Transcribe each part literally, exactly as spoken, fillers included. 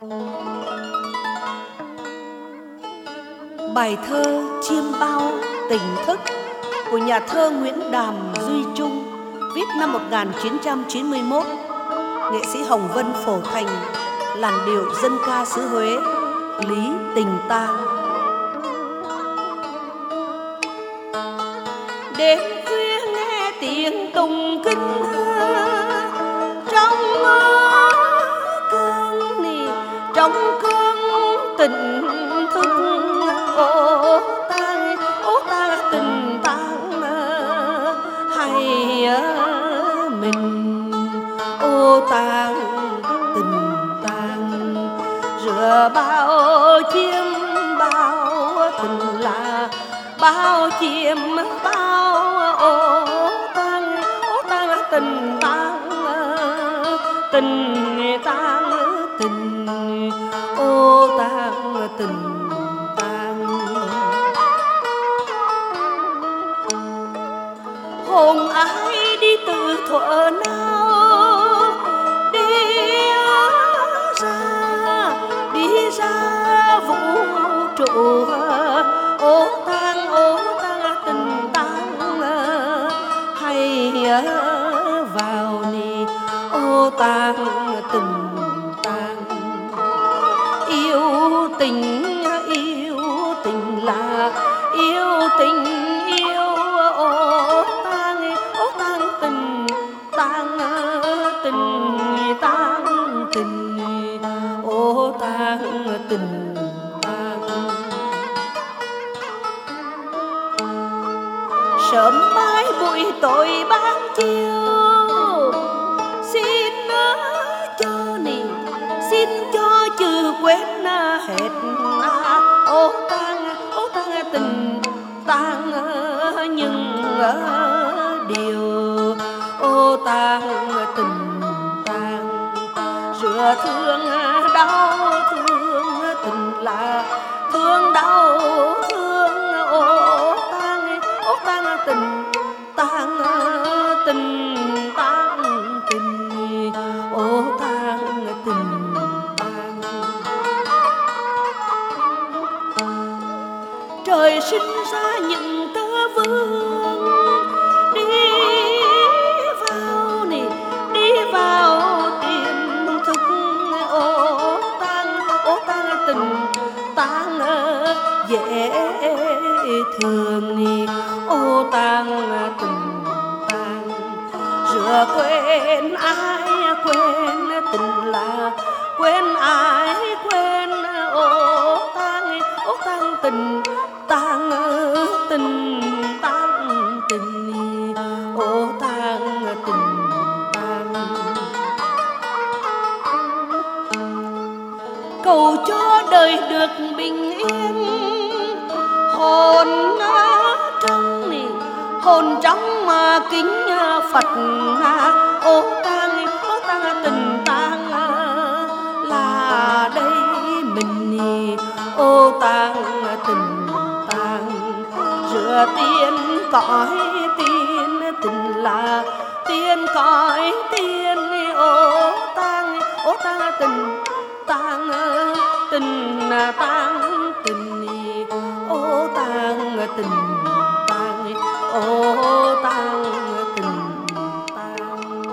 Bài thơ Chiêm Bao Tỉnh Thức của nhà thơ Nguyễn Đàm Duy Trung, viết năm một nghìn chín trăm chín mươi mốt. Nghệ sĩ Hồng Vân phổ thành làn điệu dân ca xứ Huế, Lý Tình Tang. Đêm khuya nghe tiếng tùng kinh trong cơn nì trong cơn tình thức. Ô tang ô tang tình tang hay mình, ô tang tình tang rửa bao chiêm bao tình là bao chiêm bao. Ô tang ô tang tình tang tình tang tình, ô tang tình. Hồn ai đi từ thuở nào đi ra đi ra vũ trụ. Ô tang ô tang tình tang hay vào ni, ô tang tình tang. Yêu tình yêu tình là yêu tình yêu. Ô tang ô tang tình tang tình tang tình, ô tang tình tang. Sớm mai buổi tối ban chiều xin cho nì xin cho chữ quên hết. Ô tang ô tang tình tang nhưng điều, ô tang tình tang rửa thương đau thương tình là thương đau thương. Ô tang ô tang tình tang tình tang tình, ô tang tình tang. Trời sinh ra những tơ vương đi vào nè đi vào tiềm thức. Ô tang ô tang tình tang dễ thương nè, ô tang tình tang rửa quên ai quên tình là quên ai quên. Ô tang ô tang tình tang tình tang tình, ô tang tình tang. Cầu cho đời được bình yên, hồn trong nì hồn trong mà kính Phật. Ô tang ô tang tình tang là đây mình nì, ô tang tình tang rửa tiên cõi tiên tình là tiên cõi tiên. Ô tang ô tang tình tang tình tang tình, ô tang tình tang, ô tang tình tang.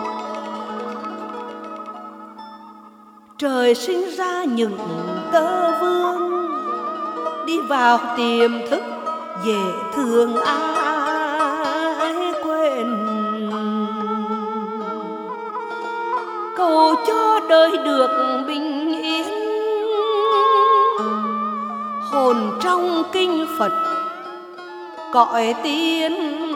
Trời sinh ra những tơ vương đi vào tiềm thức dễ thương ai quên. Cầu cho đời được bình yên, hồn trong kinh Phật cõi tiên